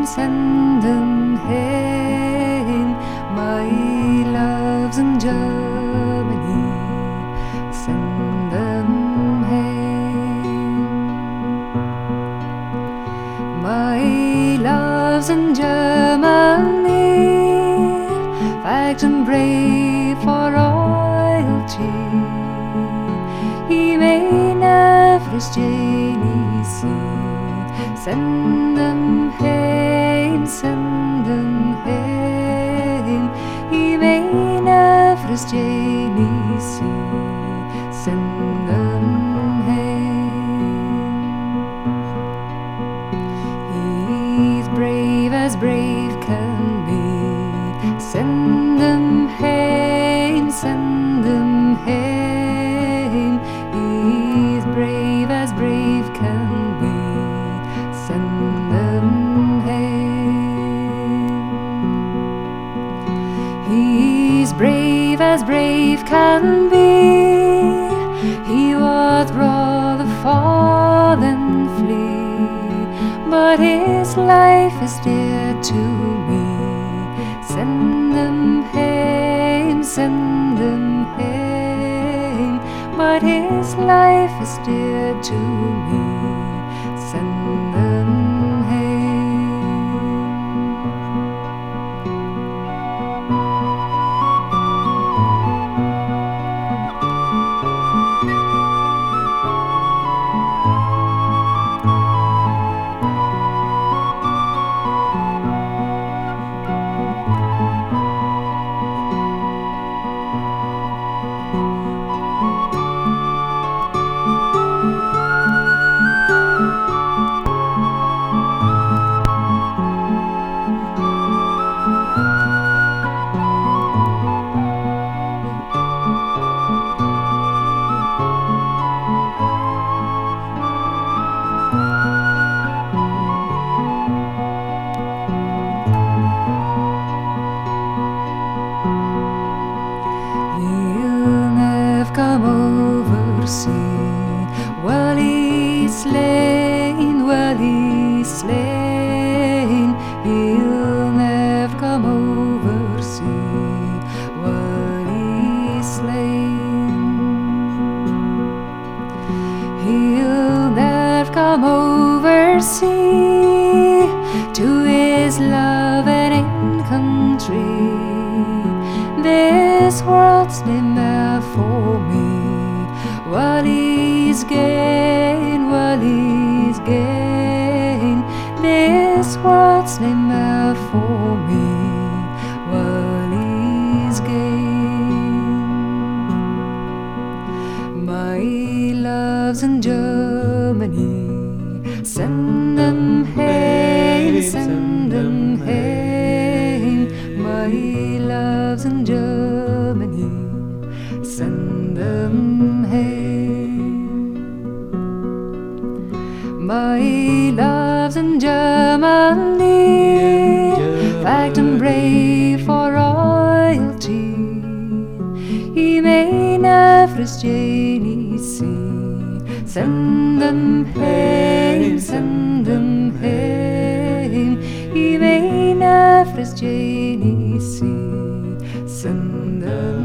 send them home. My loves in Germany, send them home. My loves in Germany, fight and brave for royalty. He may never his Janie see. Send them home, send them home. He may never his Janie see. Send them home. He's brave as brave can be. Send them home, send them home. He's brave as brave can be. Send them home. He's brave as brave can be. He would rather fall than flee, but his life is dear to me. Send them home, send them home, but his life is dear to me. Send them come oversea. Well, he's slain, well, he's slain. He'll never come oversea. Well, he's slain. He'll never come oversea to his loving country. This world's been there for me. While he's gain, while he's gain. This world's been there for me. While he's gain. My loves in Germany, send them home, send them home. My loves in Germany, send them home. My loves in Germany, fight and brave for royalty. He may never his Janie see. Send them home, send them home. He may never his Janie see. Send them